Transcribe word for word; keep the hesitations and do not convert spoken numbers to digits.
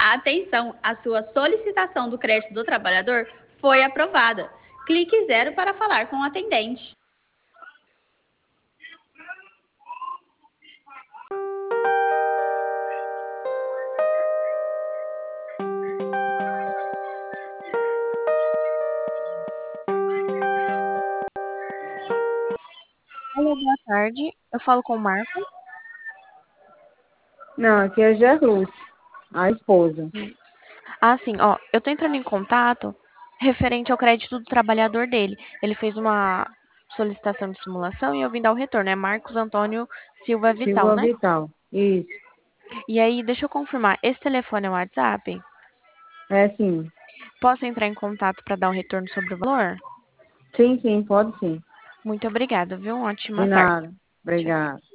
Atenção, a sua solicitação do crédito do trabalhador foi aprovada. Clique zero para falar com o atendente. Olá, boa tarde. Eu falo com o Marco. Não, aqui é Gerluz, a esposa. Ah, sim, ó, eu tô entrando em contato referente ao crédito do trabalhador dele. Ele fez uma solicitação de simulação e eu vim dar o retorno. É Marcos Antônio Silva Vital, Silva né? Vital. Isso. E aí, deixa eu confirmar, esse telefone é o WhatsApp? É sim. Posso entrar em contato para dar um retorno sobre o valor? Sim, sim, pode sim. Muito obrigada, viu? Uma De ótima tarde. nada. Tchau. Obrigada.